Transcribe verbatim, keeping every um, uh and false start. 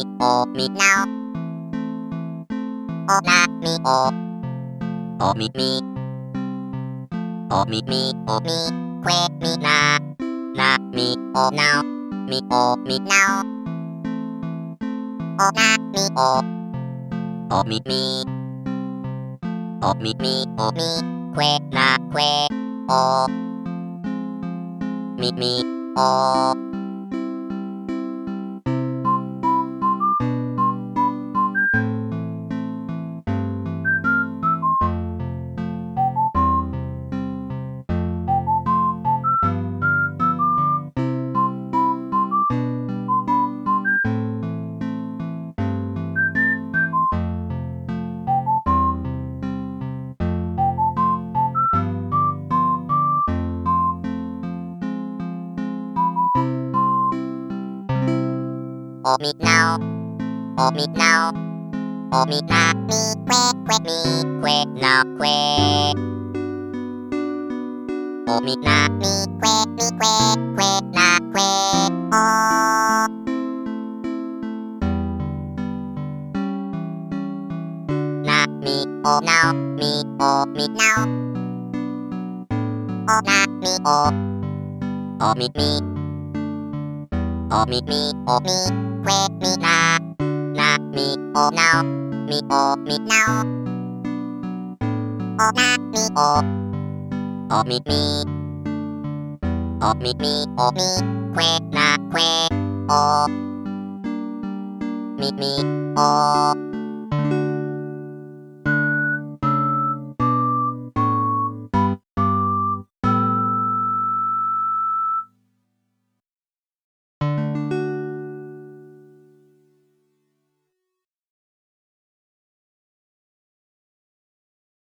おみなおなみおおみみおみみおみくえみななみおなみおみなおなみおおみみおみみおみくえなくえおみみおおみなおおみなおおみなみくえくえみくえなくえおみなみくえみくえくえなくえおなみおなみおみなおなみおおみみおみみおみくえみななみおなみおみなおなみおおみみおみみおみくえなくえおみみお